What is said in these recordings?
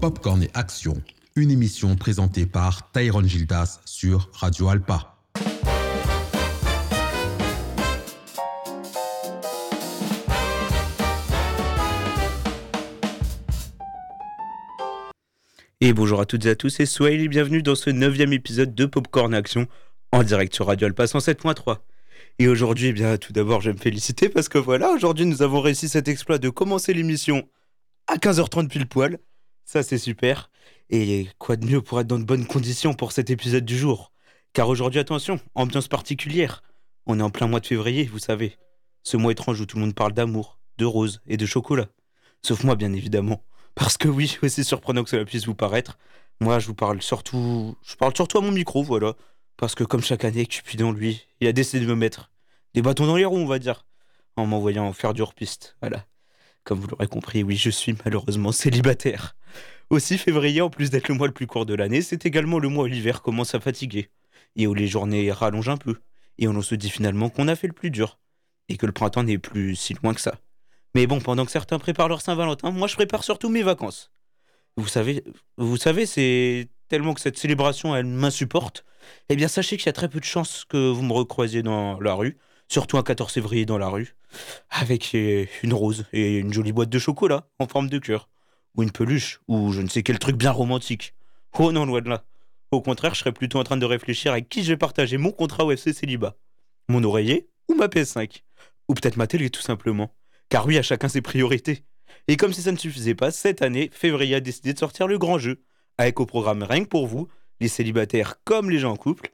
Popcorn et Action, une émission présentée par Tyrone Gildas sur Radio Alpa. Et bonjour à toutes et à tous, et soyez les bienvenus dans ce 9e épisode de Popcorn et Action en direct sur Radio Alpa 107.3. Et aujourd'hui, tout d'abord, je vais me féliciter parce que voilà, aujourd'hui nous avons réussi cet exploit de commencer l'émission à 15h30 pile poil. Ça, c'est super. Et quoi de mieux pour être dans de bonnes conditions pour cet épisode du jour. Car aujourd'hui, attention, ambiance particulière. On est en plein mois de février, vous savez. Ce mois étrange où tout le monde parle d'amour, de roses et de chocolat. Sauf moi, bien évidemment. Parce que oui, aussi surprenant que cela puisse vous paraître, moi, je parle surtout à mon micro, voilà. Parce que comme chaque année, Cupidon, lui, il a décidé de me mettre des bâtons dans les roues, on va dire, en m'envoyant faire du hors-piste, voilà. Comme vous l'aurez compris, oui, je suis malheureusement célibataire. Aussi, février, en plus d'être le mois le plus court de l'année, c'est également le mois où l'hiver commence à fatiguer, et où les journées rallongent un peu, et où on se dit finalement qu'on a fait le plus dur, et que le printemps n'est plus si loin que ça. Mais bon, pendant que certains préparent leur Saint-Valentin, moi je prépare surtout mes vacances. Vous savez, c'est tellement que cette célébration, elle m'insupporte, eh bien sachez qu'il y a très peu de chances que vous me recroisiez dans la rue, surtout un 14 février dans la rue, avec une rose et une jolie boîte de chocolat en forme de cœur, ou une peluche, ou je ne sais quel truc bien romantique. Oh non, loin de là. Au contraire, je serais plutôt en train de réfléchir à qui je vais partager mon contrat UFC célibat. Mon oreiller ou ma PS5. Ou peut-être ma télé tout simplement. Car oui, à chacun ses priorités. Et comme si ça ne suffisait pas, cette année, février a décidé de sortir le grand jeu, avec au programme rien que pour vous, les célibataires comme les gens en couple,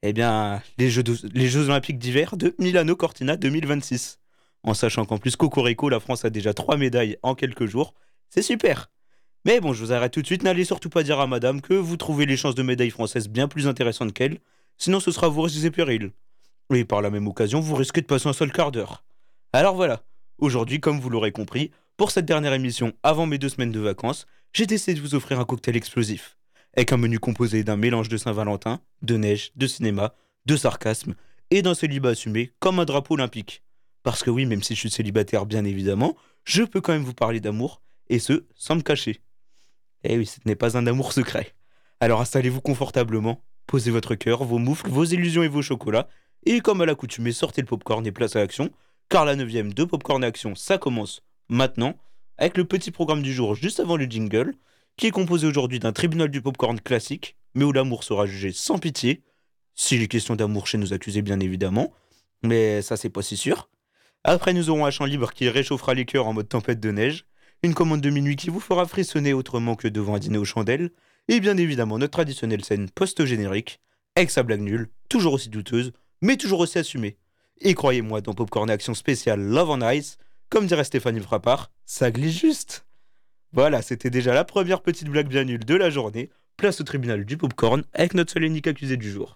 les Jeux Olympiques d'hiver de Milano Cortina 2026. En sachant qu'en plus, Cocorico, la France a déjà 3 médailles en quelques jours. C'est super. Mais bon, je vous arrête tout de suite, n'allez surtout pas dire à madame que vous trouvez les chances de médailles françaises bien plus intéressantes qu'elle, sinon ce sera vous risquez péril. Et par la même occasion, vous risquez de passer un seul quart d'heure. Alors voilà, aujourd'hui, comme vous l'aurez compris, pour cette dernière émission avant mes 2 semaines de vacances, j'ai décidé de vous offrir un cocktail explosif, avec un menu composé d'un mélange de Saint-Valentin, de neige, de cinéma, de sarcasme et d'un célibat assumé comme un drapeau olympique. Parce que oui, même si je suis célibataire bien évidemment, je peux quand même vous parler d'amour, et ce, sans me cacher. Eh oui, ce n'est pas un amour secret. Alors installez-vous confortablement, posez votre cœur, vos moufles, vos illusions et vos chocolats, et comme à l'accoutumée, sortez le popcorn et place à l'action, car la 9e de Popcorn Action, ça commence maintenant, avec le petit programme du jour juste avant le jingle, qui est composé aujourd'hui d'un tribunal du popcorn classique, mais où l'amour sera jugé sans pitié, s'il est question d'amour chez nos accusés bien évidemment, mais ça c'est pas si sûr. Après nous aurons un chant libre qui réchauffera les cœurs en mode tempête de neige, une commande de minuit qui vous fera frissonner autrement que devant un dîner aux chandelles, et bien évidemment notre traditionnelle scène post-générique, avec sa blague nulle, toujours aussi douteuse, mais toujours aussi assumée. Et croyez-moi, dans Popcorn Action spéciale Love on Ice, comme dirait Stéphanie Frappard, ça glisse juste. Voilà, c'était déjà la première petite blague bien nulle de la journée. Place au tribunal du popcorn avec notre seul et unique accusé du jour.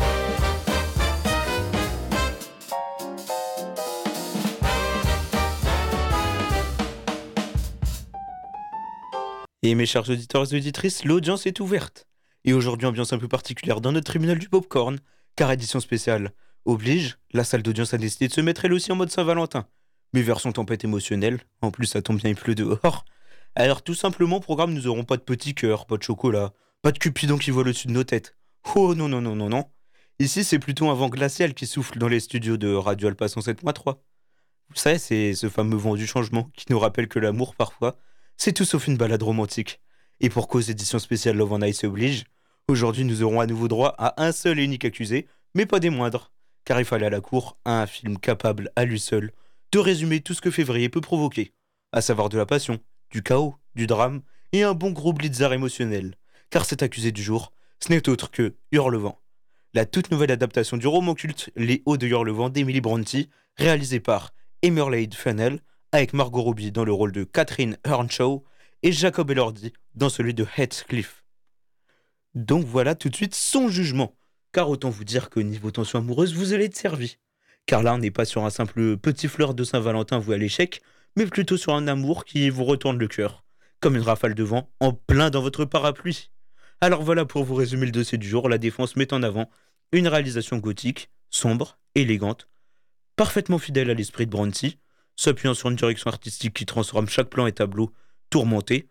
Et mes chers auditeurs et auditrices, l'audience est ouverte. Et aujourd'hui, ambiance un peu particulière dans notre tribunal du popcorn, car édition spéciale oblige, la salle d'audience a décidé de se mettre elle aussi en mode Saint-Valentin. Mais version tempête émotionnelle, en plus ça tombe bien, il pleut dehors. Alors tout simplement, au programme, nous n'aurons pas de petits cœurs, pas de chocolat, pas de Cupidon qui vole au-dessus de nos têtes. Oh non, non, non, non, non. Ici, c'est plutôt un vent glacial qui souffle dans les studios de Radio Alpa 107.3. Vous savez, c'est ce fameux vent du changement qui nous rappelle que l'amour, parfois, c'est tout sauf une balade romantique. Et pour cause édition spéciale Love on Ice oblige, aujourd'hui nous aurons à nouveau droit à un seul et unique accusé, mais pas des moindres, car il fallait à la cour un film capable à lui seul de résumer tout ce que février peut provoquer, à savoir de la passion, du chaos, du drame et un bon gros blitzard émotionnel, car cet accusé du jour, ce n'est autre que Hurlevent, la toute nouvelle adaptation du roman culte Les Hauts de Hurlevent d'Emily Brontë, réalisée par Emerald Fennell, avec Margot Robbie dans le rôle de Catherine Earnshaw et Jacob Elordi dans celui de Heathcliff. Donc voilà tout de suite son jugement, car autant vous dire que niveau tension amoureuse, vous allez être servi. Car là, on n'est pas sur un simple petit fleur de Saint-Valentin voué à l'échec, mais plutôt sur un amour qui vous retourne le cœur, comme une rafale de vent en plein dans votre parapluie. Alors voilà pour vous résumer le dossier du jour, la défense met en avant une réalisation gothique, sombre, élégante, parfaitement fidèle à l'esprit de Brontë, s'appuyant sur une direction artistique qui transforme chaque plan et tableau tourmenté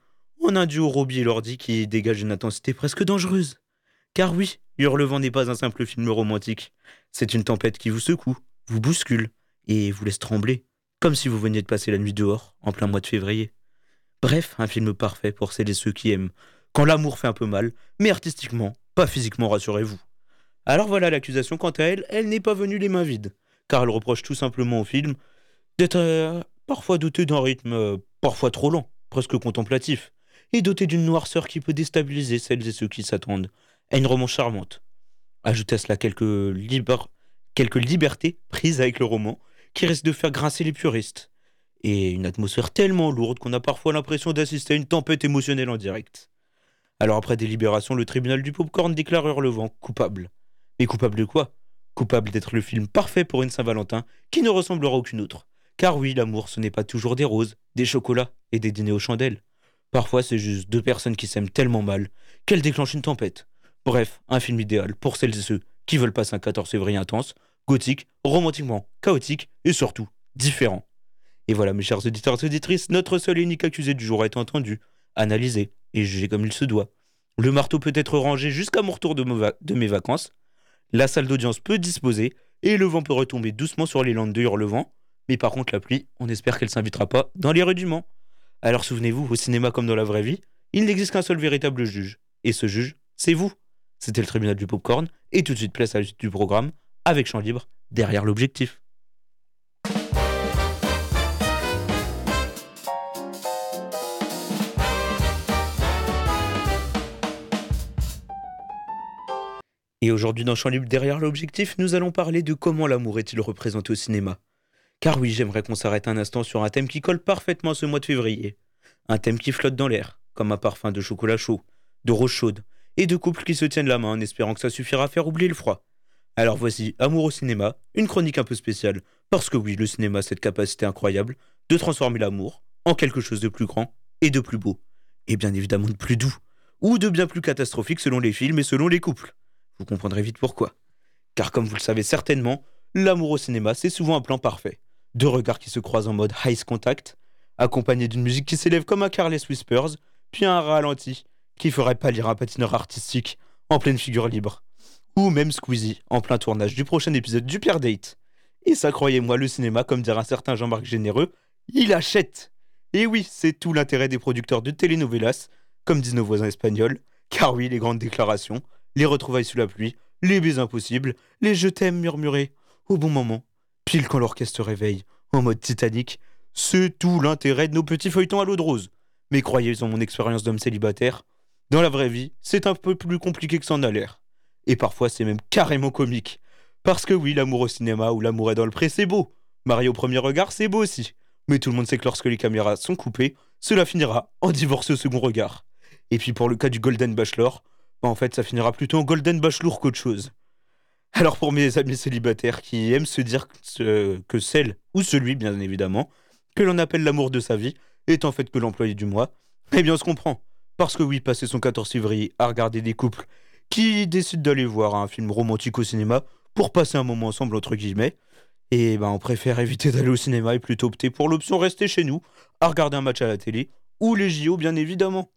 on a un duo Robbie et Lordi qui dégage une intensité presque dangereuse. Car oui, Hurlevent n'est pas un simple film romantique. C'est une tempête qui vous secoue, vous bouscule et vous laisse trembler, comme si vous veniez de passer la nuit dehors, en plein mois de février. Bref, un film parfait pour celles et ceux qui aiment. Quand l'amour fait un peu mal, mais artistiquement, pas physiquement, rassurez-vous. Alors voilà, l'accusation, quant à elle, elle n'est pas venue les mains vides, car elle reproche tout simplement au film d'être parfois doté d'un rythme parfois trop lent, presque contemplatif, et doté d'une noirceur qui peut déstabiliser celles et ceux qui s'attendent à une romance charmante. Ajoutez à cela quelques libertés prises avec le roman, qui risquent de faire grincer les puristes, et une atmosphère tellement lourde qu'on a parfois l'impression d'assister à une tempête émotionnelle en direct. Alors après délibération, le tribunal du popcorn déclare Hurlevent coupable. Mais coupable de quoi? Coupable d'être le film parfait pour une Saint-Valentin qui ne ressemblera à aucune autre. Car oui, l'amour, ce n'est pas toujours des roses, des chocolats et des dîners aux chandelles. Parfois, c'est juste deux personnes qui s'aiment tellement mal qu'elles déclenchent une tempête. Bref, un film idéal pour celles et ceux qui veulent passer un 14 février intense, gothique, romantiquement chaotique et surtout différent. Et voilà, mes chers auditeurs et auditrices, notre seul et unique accusé du jour a été entendu, analysé et jugé comme il se doit. Le marteau peut être rangé jusqu'à mon retour de mes vacances. La salle d'audience peut disposer et le vent peut retomber doucement sur les landes de Hurlevent. Mais par contre, la pluie, on espère qu'elle ne s'invitera pas dans les rues du Mans. Alors souvenez-vous, au cinéma comme dans la vraie vie, il n'existe qu'un seul véritable juge. Et ce juge, c'est vous. C'était le tribunal du popcorn. Et tout de suite, place à la suite du programme, avec champ libre, derrière l'objectif. Et aujourd'hui, dans Champ libre, derrière l'objectif, nous allons parler de comment l'amour est-il représenté au cinéma. Car oui, j'aimerais qu'on s'arrête un instant sur un thème qui colle parfaitement à ce mois de février. Un thème qui flotte dans l'air, comme un parfum de chocolat chaud, de rose chaude, et de couples qui se tiennent la main en espérant que ça suffira à faire oublier le froid. Alors voici Amour au cinéma, une chronique un peu spéciale, parce que oui, le cinéma a cette capacité incroyable de transformer l'amour en quelque chose de plus grand et de plus beau. Et bien évidemment de plus doux, ou de bien plus catastrophique selon les films et selon les couples. Vous comprendrez vite pourquoi. Car comme vous le savez certainement, l'amour au cinéma, c'est souvent un plan parfait. Deux regards qui se croisent en mode eyes contact, accompagnés d'une musique qui s'élève comme un Careless Whispers, puis un ralenti qui ferait pâlir un patineur artistique en pleine figure libre. Ou même Squeezie en plein tournage du prochain épisode du Pierre Date. Et ça, croyez-moi, le cinéma, comme dirait un certain Jean-Marc Généreux, il achète. Et oui, c'est tout l'intérêt des producteurs de telenovelas, comme disent nos voisins espagnols, car oui, les grandes déclarations, les retrouvailles sous la pluie, les baisers impossibles, les je t'aime murmurés, au bon moment, pile quand l'orchestre réveille, en mode Titanic, c'est tout l'intérêt de nos petits feuilletons à l'eau de rose. Mais croyez en mon expérience d'homme célibataire, dans la vraie vie, c'est un peu plus compliqué que ça en a l'air. Et parfois c'est même carrément comique. Parce que oui, l'amour au cinéma ou l'amour est dans le pré, c'est beau. Marié au premier regard, c'est beau aussi. Mais tout le monde sait que lorsque les caméras sont coupées, cela finira en divorce au second regard. Et puis pour le cas du Golden Bachelor, en fait ça finira plutôt en Golden Bachelor qu'autre chose. Alors pour mes amis célibataires qui aiment se dire que celle, ou celui bien évidemment, que l'on appelle l'amour de sa vie, est en fait que l'employé du mois, eh bien on se comprend. Parce que oui, passer son 14 février à regarder des couples qui décident d'aller voir un film romantique au cinéma pour passer un moment ensemble entre guillemets, et ben on préfère éviter d'aller au cinéma et plutôt opter pour l'option rester chez nous, à regarder un match à la télé, ou les JO bien évidemment.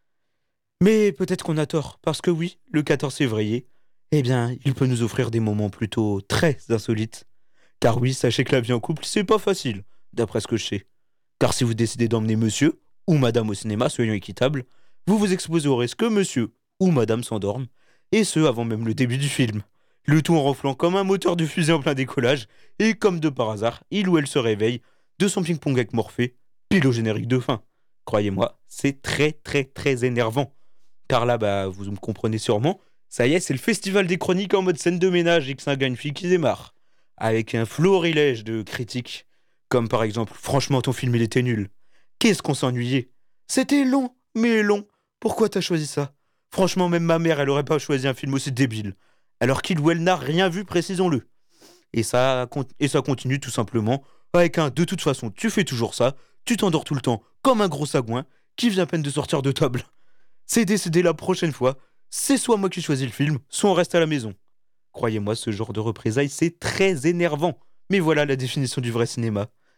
Mais peut-être qu'on a tort, parce que oui, le 14 février, eh bien, il peut nous offrir des moments plutôt très insolites. Car oui, sachez que la vie en couple, c'est pas facile, d'après ce que je sais. Car si vous décidez d'emmener monsieur ou madame au cinéma, soyons équitables, vous vous exposez au risque que monsieur ou madame s'endorme, et ce avant même le début du film. Le tout en ronflant comme un moteur de fusée en plein décollage, et comme de par hasard, il ou elle se réveille de son ping-pong avec Morphée, pile au générique de fin. Croyez-moi, c'est très très très énervant. Car là, vous me comprenez sûrement, ça y est, c'est le festival des chroniques en mode scène de ménage et que c'est un gars une fille qui démarre. Avec un florilège de critiques. Comme par exemple, franchement ton film il était nul. Qu'est-ce qu'on s'ennuyait. C'était long, mais long. Pourquoi t'as choisi ça? Franchement, même ma mère, elle aurait pas choisi un film aussi débile. Alors qu'il ou elle n'a rien vu, précisons-le. Et ça continue tout simplement avec un de toute façon, tu fais toujours ça, tu t'endors tout le temps comme un gros sagouin qui vient à peine de sortir de table. C'est décidé la prochaine fois, c'est soit moi qui choisis le film, soit on reste à la maison. Croyez-moi, ce genre de représailles, c'est très énervant. Mais voilà la définition du vrai cinéma.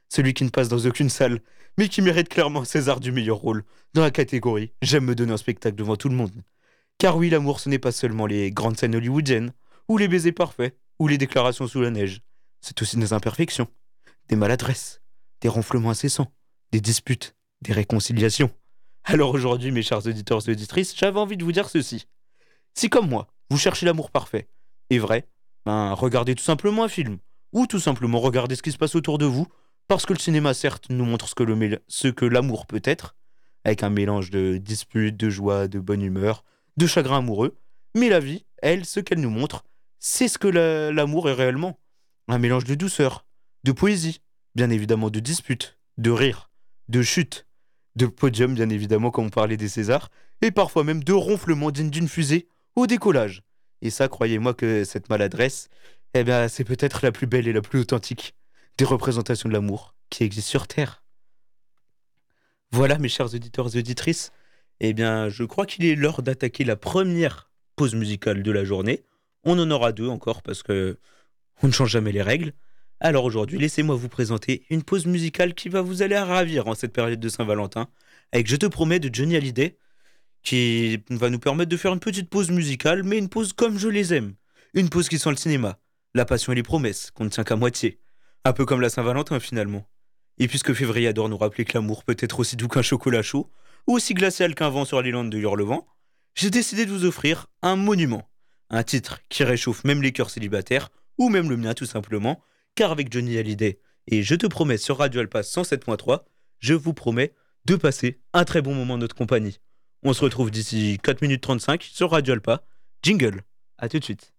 celui qui ne passe dans aucune salle, mais qui mérite clairement un César du meilleur rôle, dans la catégorie J'aime me donner un spectacle devant tout le monde. Car oui, l'amour, ce n'est pas seulement les grandes scènes hollywoodiennes, ou les baisers parfaits, ou les déclarations sous la neige. C'est aussi des imperfections, des maladresses, des ronflements incessants, des disputes, des réconciliations. Alors aujourd'hui, mes chers auditeurs et auditrices, j'avais envie de vous dire ceci. Si comme moi, vous cherchez l'amour parfait, et vrai, regardez tout simplement un film, ou tout simplement regardez ce qui se passe autour de vous, parce que le cinéma, certes, nous montre ce que l'amour peut être, avec un mélange de disputes, de joie, de bonne humeur, de chagrin amoureux, mais la vie, elle, ce qu'elle nous montre, c'est ce que l'amour est réellement. Un mélange de douceur, de poésie, bien évidemment de disputes, de rires, de chutes, de podium, bien évidemment, comme on parlait des Césars, et parfois même de ronflements dignes d'une fusée au décollage. Et ça, croyez-moi que cette maladresse, eh bien, c'est peut-être la plus belle et la plus authentique des représentations de l'amour qui existent sur Terre. Voilà, mes chers auditeurs et auditrices, eh bien, je crois qu'il est l'heure d'attaquer la première pause musicale de la journée. On en aura deux encore parce que on ne change jamais les règles. Alors aujourd'hui, laissez-moi vous présenter une pause musicale qui va vous aller à ravir en cette période de Saint-Valentin, avec Je te promets de Johnny Hallyday, qui va nous permettre de faire une petite pause musicale, mais une pause comme je les aime. Une pause qui sent le cinéma, la passion et les promesses, qu'on ne tient qu'à moitié. Un peu comme la Saint-Valentin finalement. Et puisque février adore nous rappeler que l'amour peut être aussi doux qu'un chocolat chaud, ou aussi glacial qu'un vent sur les landes de Hurlevent, j'ai décidé de vous offrir un monument. Un titre qui réchauffe même les cœurs célibataires, ou même le mien tout simplement, car avec Johnny Hallyday et Je te promets sur Radio Alpa 107.3, je vous promets de passer un très bon moment en notre compagnie. On se retrouve d'ici 4 minutes 35 sur Radio Alpa. Jingle, à tout de suite.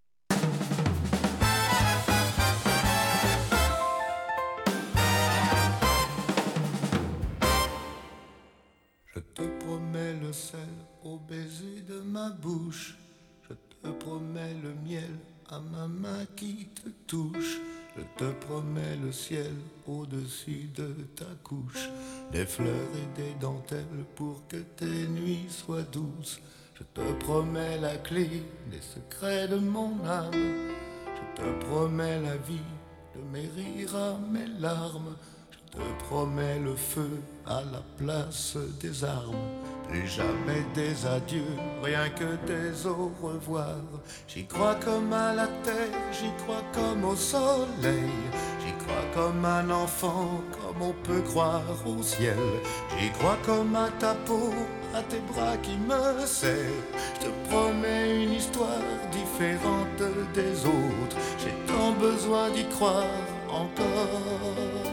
Je te promets le sel au baiser de ma bouche. Je te promets le miel à ma main qui te touche. Je te promets le ciel au-dessus de ta couche. Des fleurs et des dentelles pour que tes nuits soient douces. Je te promets la clé des secrets de mon âme. Je te promets la vie de mes rires à mes larmes. Je te promets le feu à la place des armes. Plus jamais des adieux, rien que des au revoir. J'y crois comme à la terre, j'y crois comme au soleil. J'y crois comme un enfant, comme on peut croire au ciel. J'y crois comme à ta peau, à tes bras qui me serrent. Je te promets une histoire différente des autres. J'ai tant besoin d'y croire encore.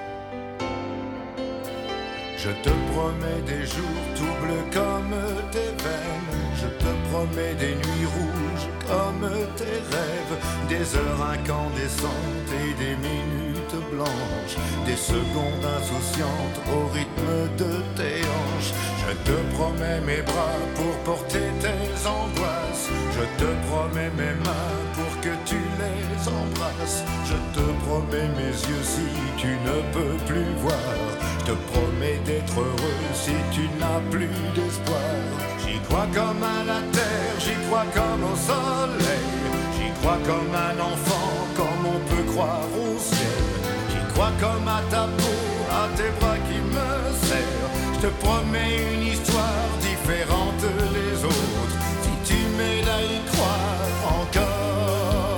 Je te promets des jours tout bleus comme tes veines. Je te promets des nuits rouges comme tes rêves. Des heures incandescentes et des minutes blanches. Des secondes insouciantes au rythme de tes hanches. Je te promets mes bras pour porter tes angoisses. Je te promets mes mains pour que tu les embrasses. Je te promets mes yeux si tu ne peux plus voir. Je te promets d'être heureux si tu n'as plus d'espoir. J'y crois comme à la terre, j'y crois comme au soleil. J'y crois comme un enfant, comme on peut croire au ciel. J'y crois comme à ta peau, à tes bras qui me serrent. Je te promets une histoire différente des autres. Si tu m'aides à y croire encore.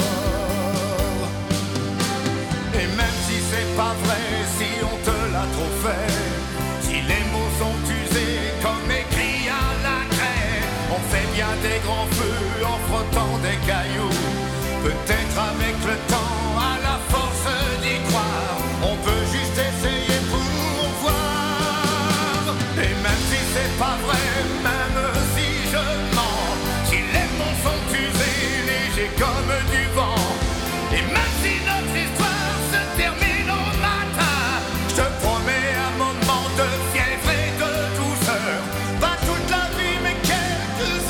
Et même si c'est pas vrai, si on te l'a trop fait, si les mots sont usés comme écrits à la craie, on fait bien des grands feux en frottant des cailloux. Peut-être avec le temps, à la force d'y croire, on peut juste essayer pour voir. Et même si c'est pas vrai, même si je mens, si les mots sont usés, légers comme du vent, et même si notre histoire se termine au matin, je te promets un moment de fièvre et de douceur. Pas toute la vie mais quelques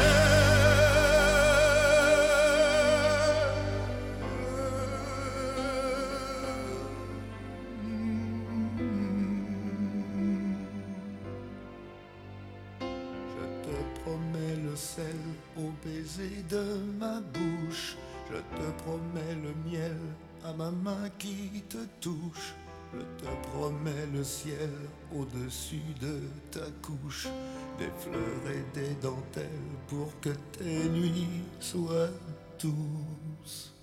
Je te promets le sel au baiser de ma bouche. Je te promets le miel à ma main qui te touche. Je te promets le ciel au-dessus de ta couche, des fleurs et des dentelles pour que tes nuits soient douces.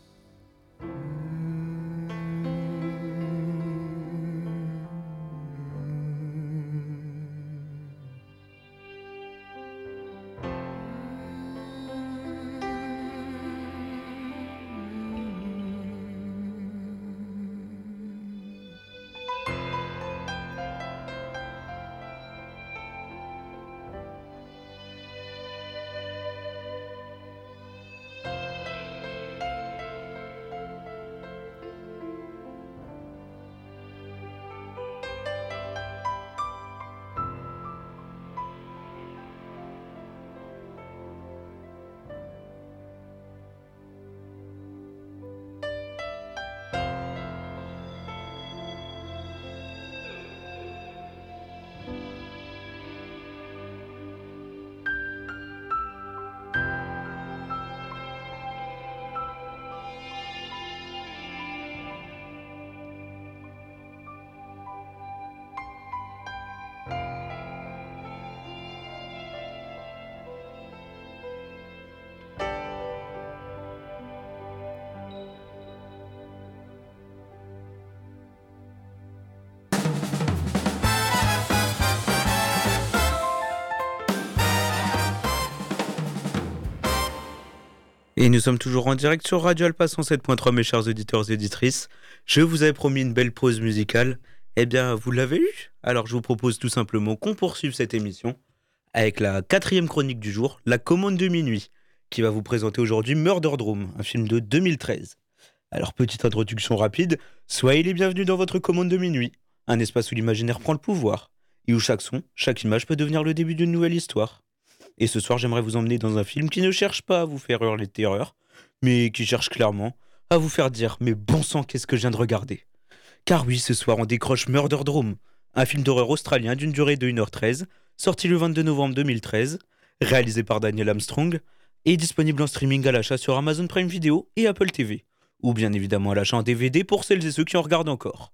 Et nous sommes toujours en direct sur Radio Alpa 107.3, mes chers auditeurs et auditrices. Je vous avais promis une belle pause musicale. Eh bien, vous l'avez eu. Alors, je vous propose tout simplement qu'on poursuive cette émission avec la 4e chronique du jour, La Commande de minuit, qui va vous présenter aujourd'hui Murderdrome, un film de 2013. Alors, petite introduction rapide, soyez les bienvenus dans votre Commande de minuit, un espace où l'imaginaire prend le pouvoir, et où chaque son, chaque image peut devenir le début d'une nouvelle histoire. Et ce soir, j'aimerais vous emmener dans un film qui ne cherche pas à vous faire hurler de terreur, mais qui cherche clairement à vous faire dire « Mais bon sang, qu'est-ce que je viens de regarder ?» Car oui, ce soir, on décroche Murderdrome, un film d'horreur australien d'une durée de 1h13, sorti le 22 novembre 2013, réalisé par Daniel Armstrong, et disponible en streaming à l'achat sur Amazon Prime Video et Apple TV, ou bien évidemment à l'achat en DVD pour celles et ceux qui en regardent encore.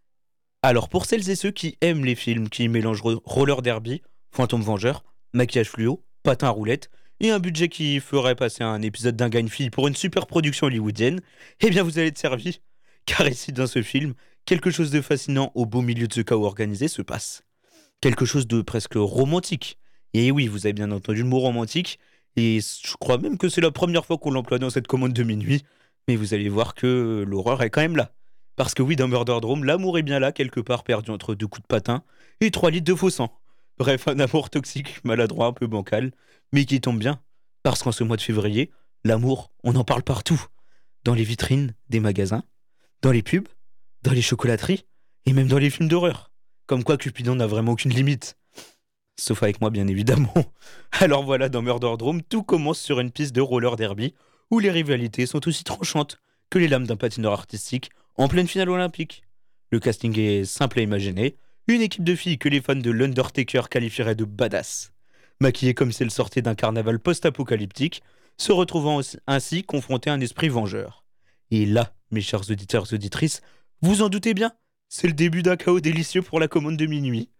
Alors, pour celles et ceux qui aiment les films qui mélangent roller derby, fantôme vengeur, maquillage fluo, patin à roulettes et un budget qui ferait passer un épisode d'un gars une fille pour une super production hollywoodienne, eh bien vous allez être servi. Car ici, dans ce film, quelque chose de fascinant au beau milieu de ce chaos organisé se passe. Quelque chose de presque romantique. Et oui, vous avez bien entendu le mot romantique, et je crois même que c'est la première fois qu'on l'emploie dans cette commande de minuit, mais vous allez voir que l'horreur est quand même là. Parce que oui, dans Murderdrome, l'amour est bien là, quelque part perdu entre 2 coups de patin et 3 litres de faux sang. Bref, un amour toxique, maladroit, un peu bancal, mais qui tombe bien, parce qu'en ce mois de février, l'amour, on en parle partout. Dans les vitrines des magasins, dans les pubs, dans les chocolateries, et même dans les films d'horreur. Comme quoi Cupidon n'a vraiment aucune limite. Sauf avec moi, bien évidemment. Alors voilà, dans Murderdrome, tout commence sur une piste de roller derby, où les rivalités sont aussi tranchantes que les lames d'un patineur artistique en pleine finale olympique. Le casting est simple à imaginer. Une équipe de filles que les fans de l'Undertaker qualifieraient de badass. Maquillées comme si elles sortaient d'un carnaval post-apocalyptique, se retrouvant ainsi confrontées à un esprit vengeur. Et là, mes chers auditeurs et auditrices, vous en doutez bien, c'est le début d'un chaos délicieux pour la commande de minuit.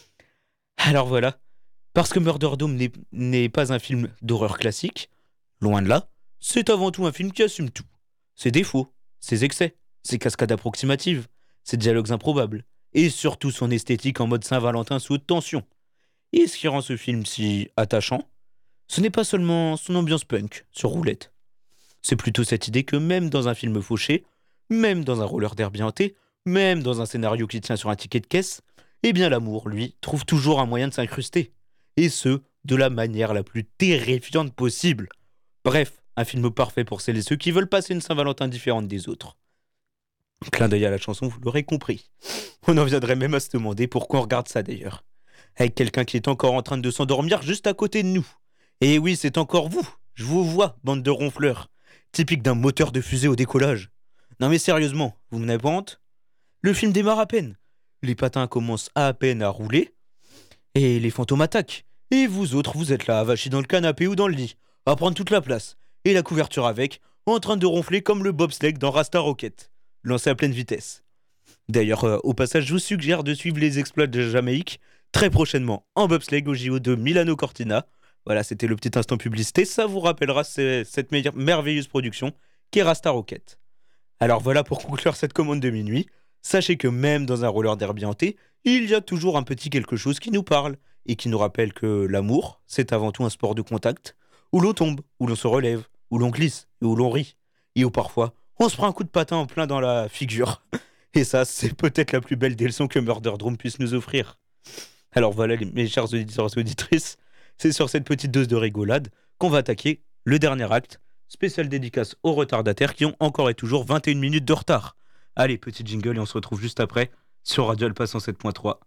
Alors voilà, parce que Murderdrome n'est pas un film d'horreur classique, loin de là, c'est avant tout un film qui assume tout. Ses défauts, ses excès, ses cascades approximatives, ses dialogues improbables, et surtout son esthétique en mode Saint-Valentin sous haute tension. Et ce qui rend ce film si attachant, ce n'est pas seulement son ambiance punk sur roulette. C'est plutôt cette idée que même dans un film fauché, même dans un roller derby hanté, même dans un scénario qui tient sur un ticket de caisse, eh bien l'amour, lui, trouve toujours un moyen de s'incruster. Et ce, de la manière la plus terrifiante possible. Bref, un film parfait pour celles et ceux qui veulent passer une Saint-Valentin différente des autres. Clin d'œil à la chanson, vous l'aurez compris. On en viendrait même à se demander pourquoi on regarde ça d'ailleurs. Avec quelqu'un qui est encore en train de s'endormir juste à côté de nous. Et oui, c'est encore vous. Je vous vois, bande de ronfleurs. Typique d'un moteur de fusée au décollage. Non mais sérieusement, vous n'avez pas honte ? Le film démarre à peine. Les patins commencent à peine à rouler. Et les fantômes attaquent. Et vous autres, vous êtes là, avachis dans le canapé ou dans le lit, à prendre toute la place. Et la couverture avec, en train de ronfler comme le bobsleigh dans Rasta Rocket, lancé à pleine vitesse. D'ailleurs, au passage, je vous suggère de suivre les exploits de Jamaïque très prochainement en bobsleigh au JO de Milano Cortina. Voilà, c'était le petit instant publicité. Ça vous rappellera cette merveilleuse production qui est Rasta Rocket. Alors voilà pour conclure cette commande de minuit. Sachez que même dans un roller derby hanté, il y a toujours un petit quelque chose qui nous parle et qui nous rappelle que l'amour, c'est avant tout un sport de contact où l'on tombe, où l'on se relève, où l'on glisse et où l'on rit. Et où parfois, on se prend un coup de patin en plein dans la figure. Et ça, c'est peut-être la plus belle des leçons que Murderdrome puisse nous offrir. Alors voilà, mes chers auditeurs et auditrices, c'est sur cette petite dose de rigolade qu'on va attaquer le dernier acte, spécial dédicace aux retardataires qui ont encore et toujours 21 minutes de retard. Allez, petit jingle et on se retrouve juste après sur Radio Alpa 107.3.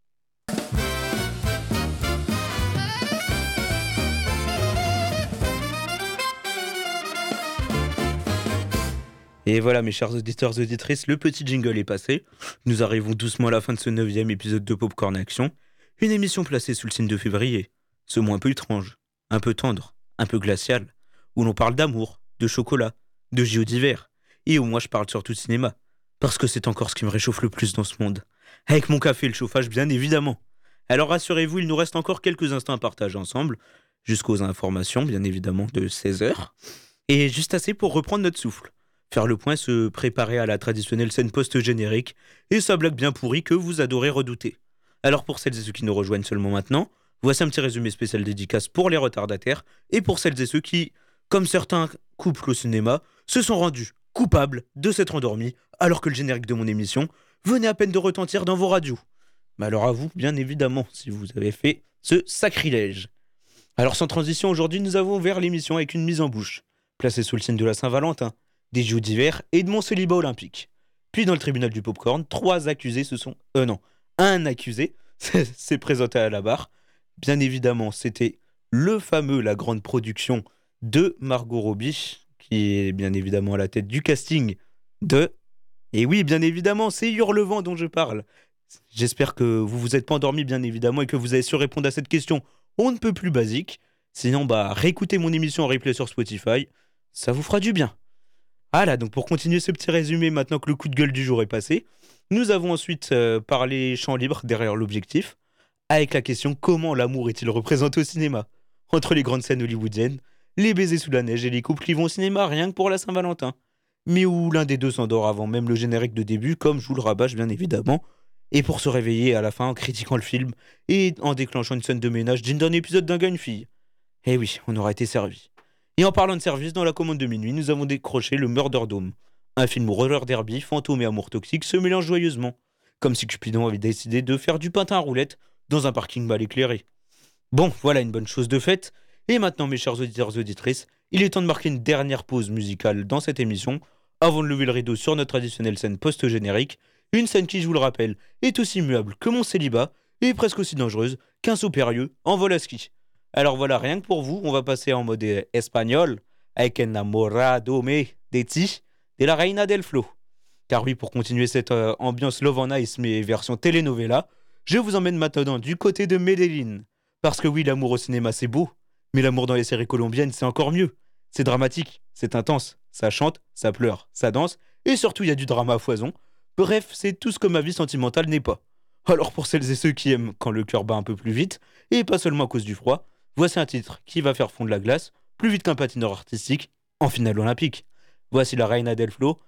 Et voilà mes chers auditeurs et auditrices, le petit jingle est passé. Nous arrivons doucement à la fin de ce 9e épisode de Popcorn Action. Une émission placée sous le signe de février. Ce mois un peu étrange, un peu tendre, un peu glacial, où l'on parle d'amour, de chocolat, de JO d'hiver, et où moi je parle surtout de cinéma. Parce que c'est encore ce qui me réchauffe le plus dans ce monde. Avec mon café et le chauffage bien évidemment. Alors rassurez-vous, il nous reste encore quelques instants à partager ensemble, jusqu'aux informations bien évidemment de 16h. Et juste assez pour reprendre notre souffle. Faire le point, se préparer à la traditionnelle scène post-générique et sa blague bien pourrie que vous adorez redouter. Alors pour celles et ceux qui nous rejoignent seulement maintenant, voici un petit résumé spécial dédicace pour les retardataires et pour celles et ceux qui, comme certains couples au cinéma, se sont rendus coupables de s'être endormis alors que le générique de mon émission venait à peine de retentir dans vos radios. Mais alors à vous, bien évidemment, si vous avez fait ce sacrilège. Alors sans transition, aujourd'hui nous avons ouvert l'émission avec une mise en bouche, placée sous le signe de la Saint-Valentin, des JO d'hiver et de mon célibat olympique. Puis dans le tribunal du popcorn, un accusé s'est présenté à la barre. Bien évidemment, c'était le fameux La Grande Production de Margot Robbie, qui est bien évidemment à la tête du casting de... Et oui, bien évidemment, c'est Hurlevent dont je parle. J'espère que vous vous êtes pas endormi, bien évidemment, et que vous avez su répondre à cette question on ne peut plus basique. Sinon, réécoutez mon émission en replay sur Spotify, ça vous fera du bien. Voilà, donc pour continuer ce petit résumé, maintenant que le coup de gueule du jour est passé, nous avons ensuite parlé champ libre derrière l'objectif, avec la question comment l'amour est-il représenté au cinéma ? Entre les grandes scènes hollywoodiennes, les baisers sous la neige et les couples qui vont au cinéma rien que pour la Saint-Valentin. Mais où l'un des deux s'endort avant même le générique de début, comme je vous le rabâche bien évidemment, et pour se réveiller à la fin en critiquant le film et en déclenchant une scène de ménage digne d'un épisode d'un gars et une fille. Eh oui, on aura été servi. Et en parlant de service, dans la commande de minuit, nous avons décroché le Murderdrome. Un film où roller derby, fantôme et amour toxique se mélangent joyeusement. Comme si Cupidon avait décidé de faire du patin à roulettes dans un parking mal éclairé. Bon, voilà une bonne chose de faite. Et maintenant, mes chers auditeurs et auditrices, il est temps de marquer une dernière pause musicale dans cette émission, avant de lever le rideau sur notre traditionnelle scène post-générique. Une scène qui, je vous le rappelle, est aussi muable que mon célibat, et presque aussi dangereuse qu'un saut périlleux en vol à ski. Alors voilà, rien que pour vous, on va passer en mode espagnol avec Enamoradome de ti de la Reina del Flow. Car oui, pour continuer cette ambiance Love on Ice mais version telenovela, je vous emmène maintenant du côté de Medellín. Parce que oui, l'amour au cinéma c'est beau, mais l'amour dans les séries colombiennes c'est encore mieux. C'est dramatique, c'est intense, ça chante, ça pleure, ça danse, et surtout il y a du drama à foison. Bref, c'est tout ce que ma vie sentimentale n'est pas. Alors pour celles et ceux qui aiment quand le cœur bat un peu plus vite, et pas seulement à cause du froid, voici un titre qui va faire fondre la glace, plus vite qu'un patineur artistique, en finale olympique. Voici la Reina del Flow,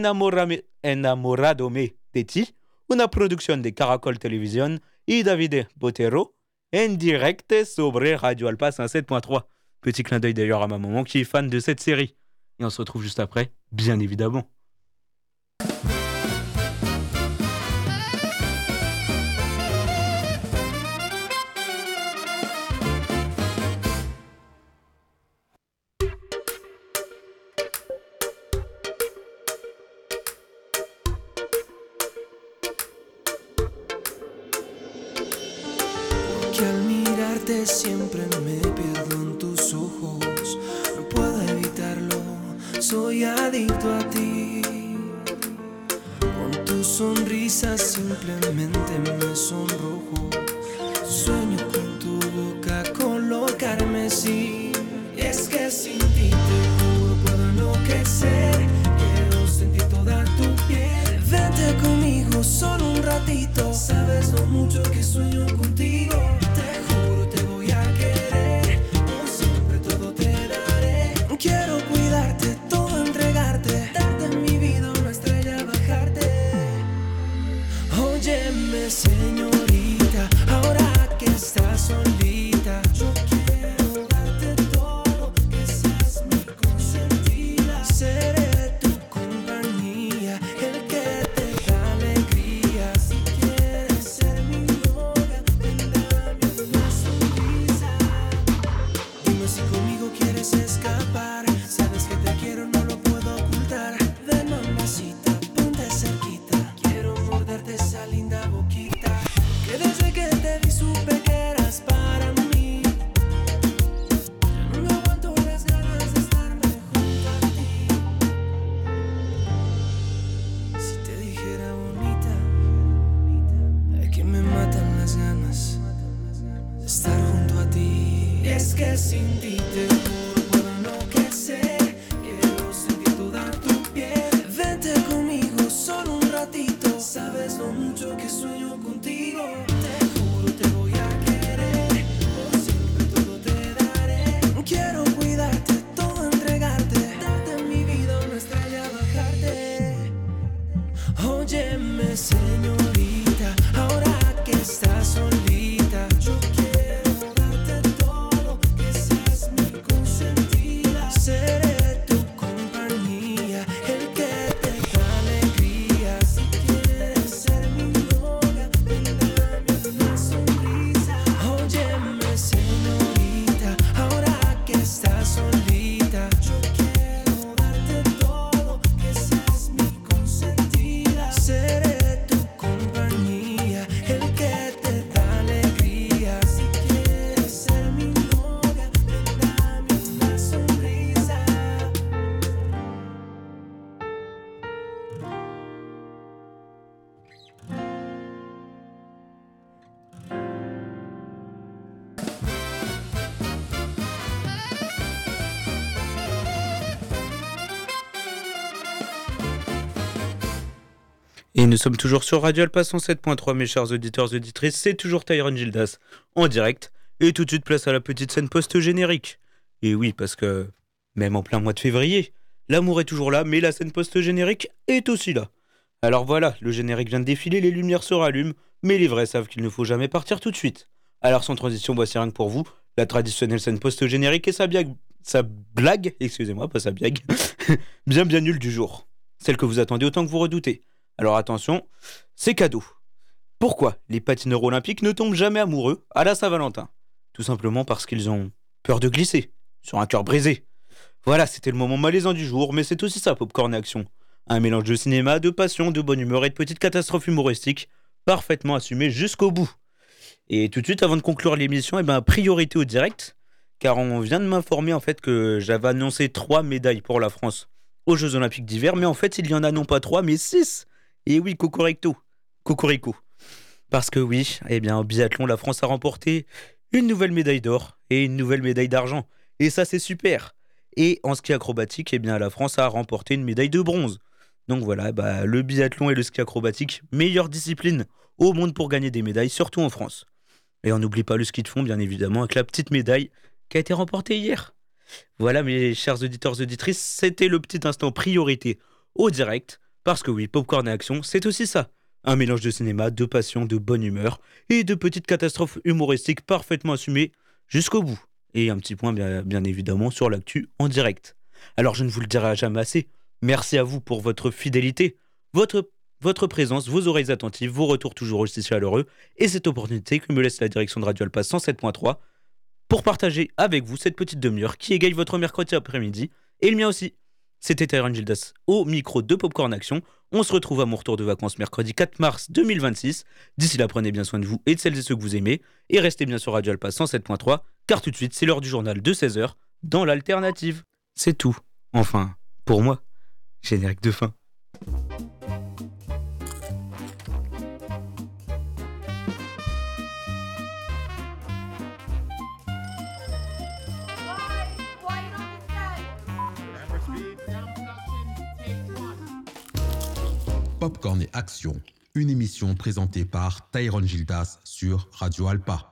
Enamoradome de ti, una producción de Caracol Televisión y Davide Botero, en direct sobre Radio Alpa 107.3. Petit clin d'œil d'ailleurs à ma maman qui est fan de cette série. Et on se retrouve juste après, bien évidemment. Que al mirarte siempre me pierdo en tus ojos, no puedo evitarlo, soy adicto a ti. Con tu sonrisa simplemente me sonrojo, sueño con tu boca color carmesí. Es que sin ti te juro puedo enloquecer, quiero sentir toda tu piel. Vente conmigo, es que sin ti te juro puedo enloquecer. Quiero sentir toda tu piel. Vente conmigo solo un ratito. Sabes lo mucho que sueño contigo. Te juro te voy a querer. Por siempre todo te daré. Quiero cuidarte, todo entregarte. Darte mi vida una estrella, bajarte. Óyeme, señorita, ahora que estás solita, yo quiero darte todo, que seas mi consentida. Seré tu compañía, el que te da alegría. Si quieres ser mi novia, ven, dame una sonrisa. Óyeme, señorita, ahora que estás solita, yo quiero darte todo, que seas mi consentida. Seré tu compañía, el que te da alegría. Si quieres ser mi novia, ven, dame una sonrisa. Et nous sommes toujours sur Radio Alpa 107.3, mes chers auditeurs et auditrices, c'est toujours Tyrone Gildas en direct. Et tout de suite, place à la petite scène post-générique. Et oui, parce que même en plein mois de février, l'amour est toujours là, mais la scène post-générique est aussi là. Alors voilà, le générique vient de défiler, les lumières se rallument, mais les vrais savent qu'il ne faut jamais partir tout de suite. Alors sans transition, voici rien que pour vous, la traditionnelle scène post-générique et sa blague, excusez-moi, pas sa blague, bien nulle du jour. Celle que vous attendez autant que vous redoutez. Alors attention, c'est cadeau. Pourquoi les patineurs olympiques ne tombent jamais amoureux à la Saint-Valentin? Tout simplement parce qu'ils ont peur de glisser sur un cœur brisé. Voilà, c'était le moment malaisant du jour, mais c'est aussi ça, Popcorn Action. Un mélange de cinéma, de passion, de bonne humeur et de petites catastrophes humoristiques, parfaitement assumées jusqu'au bout. Et tout de suite, avant de conclure l'émission, priorité au direct, car on vient de m'informer en fait que j'avais annoncé 3 médailles pour la France aux Jeux Olympiques d'hiver, mais en fait, il y en a non pas 3, mais 6. Et oui, Cocorico. Parce que oui, au biathlon, la France a remporté une nouvelle médaille d'or et une nouvelle médaille d'argent. Et ça, c'est super. Et en ski acrobatique, la France a remporté une médaille de bronze. Donc voilà, le biathlon et le ski acrobatique, meilleure discipline au monde pour gagner des médailles, surtout en France. Et on n'oublie pas le ski de fond, bien évidemment, avec la petite médaille qui a été remportée hier. Voilà, mes chers auditeurs et auditrices, c'était le petit instant priorité au direct. Parce que oui, Popcorn et Action, c'est aussi ça. Un mélange de cinéma, de passion, de bonne humeur et de petites catastrophes humoristiques parfaitement assumées jusqu'au bout. Et un petit point bien évidemment sur l'actu en direct. Alors je ne vous le dirai jamais assez, merci à vous pour votre fidélité, votre présence, vos oreilles attentives, vos retours toujours aussi chaleureux et cette opportunité que me laisse la direction de Radio Alpa 107.3 pour partager avec vous cette petite demi-heure qui égaye votre mercredi après-midi et le mien aussi. C'était Tyrone Gildas au micro de Popcorn Action. On se retrouve à mon retour de vacances mercredi 4 mars 2026. D'ici là, prenez bien soin de vous et de celles et ceux que vous aimez. Et restez bien sur Radio Alpa 107.3, car tout de suite, c'est l'heure du journal de 16h dans l'alternative. C'est tout. Enfin, pour moi. Générique de fin. Popcorn et Action, une émission présentée par Tyrone Gildas sur Radio Alpa.